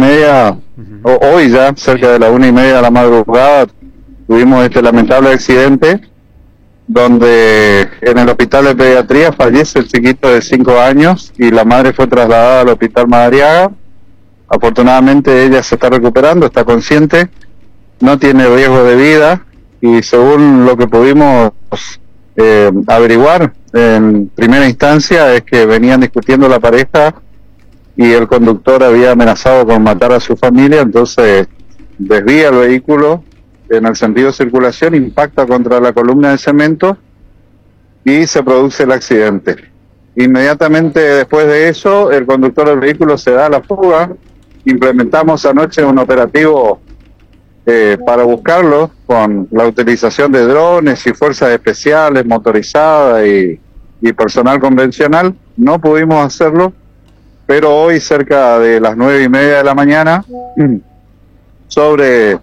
1:30, hoy ya, cerca de las 1:30 de la madrugada, tuvimos este lamentable accidente donde en el hospital de pediatría fallece el chiquito de 5 años y la madre fue trasladada al hospital Madariaga. Afortunadamente ella se está recuperando, está consciente, no tiene riesgo de vida y según lo que pudimos averiguar en primera instancia es que venían discutiendo la pareja y el conductor había amenazado con matar a su familia, entonces desvía el vehículo en el sentido de circulación, impacta contra la columna de cemento y se produce el accidente. Inmediatamente después de eso, el conductor del vehículo se da a la fuga. Implementamos anoche un operativo para buscarlo con la utilización de drones y fuerzas especiales motorizadas y personal convencional. No pudimos hacerlo, pero hoy cerca de las 9:30 de la mañana, sobre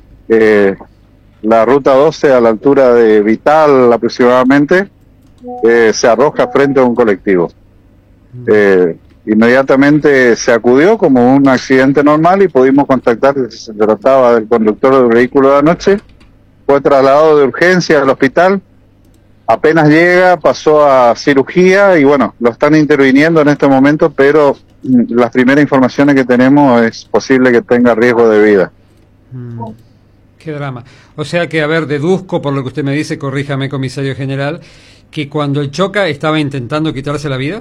la ruta 12 a la altura de Vital aproximadamente, se arroja frente a un colectivo. Inmediatamente se acudió como un accidente normal y pudimos contactar que se trataba del conductor del vehículo de anoche. Fue trasladado de urgencia al hospital, apenas llega pasó a cirugía y bueno, lo están interviniendo en este momento, pero las primeras informaciones que tenemos es posible que tenga riesgo de vida. Qué drama. O sea que, a ver, deduzco por lo que usted me dice, corríjame, comisario general, que cuando él choca estaba intentando quitarse la vida.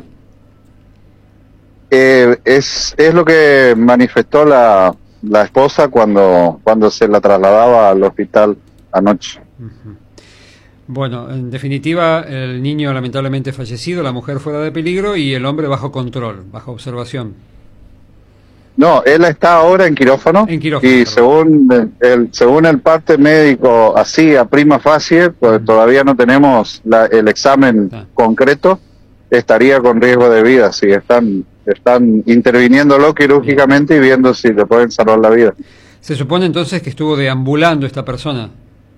Es lo que manifestó la esposa cuando se la trasladaba al hospital anoche. Bueno, en definitiva, el niño lamentablemente fallecido, la mujer fuera de peligro y el hombre bajo control, bajo observación. No, él está ahora en quirófano, y según el parte médico, así a prima facie, pues todavía no tenemos el examen concreto, estaría con riesgo de vida. Sí, están interviniéndolo quirúrgicamente y viendo si le pueden salvar la vida. Se supone entonces que estuvo deambulando esta persona.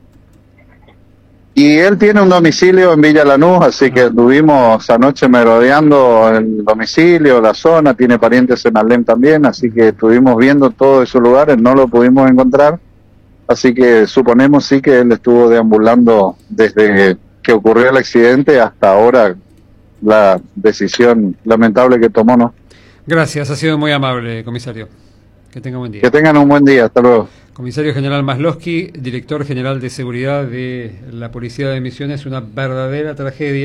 Y él tiene un domicilio en Villa Lanús, así que estuvimos anoche merodeando el domicilio, la zona, tiene parientes en Alem también, así que estuvimos viendo todos esos lugares, no lo pudimos encontrar, así que suponemos sí que él estuvo deambulando desde que ocurrió el accidente hasta ahora, la decisión lamentable que tomó, ¿no? Gracias, ha sido muy amable, comisario. Que tenga buen día. Que tengan un buen día, hasta luego. Comisario General Maslovsky, director general de seguridad de la Policía de Misiones, una verdadera tragedia.